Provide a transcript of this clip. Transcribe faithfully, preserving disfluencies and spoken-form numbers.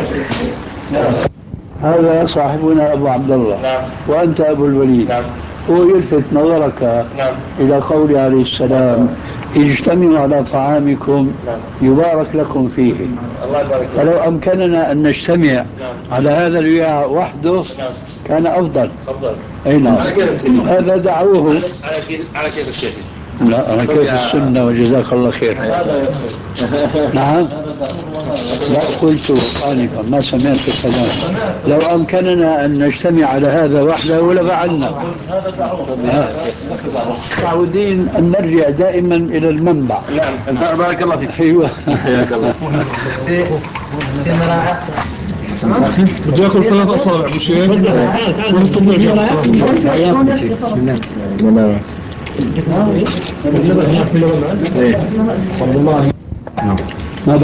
هذا صاحبنا أبو عبد الله. نعم. وأنت أبو الوليد. نعم. هو يلفت نظرك. نعم. إلى قول عليه السلام: اجتمعوا على طعامكم. نعم. يبارك لكم فيه. الله يبارك. فلو أمكننا أن نجتمع. نعم. على هذا الوعاء وحده. نعم. كان أفضل. أفضل. أي نعم. هذا دعوه على كيف على كيف الشيخ. لا على كيف السنة وجزاك الله خير. نعم. لا قلت آنفا ما سمعت الكلام. لو أمكننا أن نجتمع على هذا وحده لفعلنا. متعودين أن نرجع دائما إلى المنبع. نعم. بارك الله فيك. أيوه. حياك الله. بدي ياكل ثلاث أصابع مش هيك؟ ما نستطيع. والله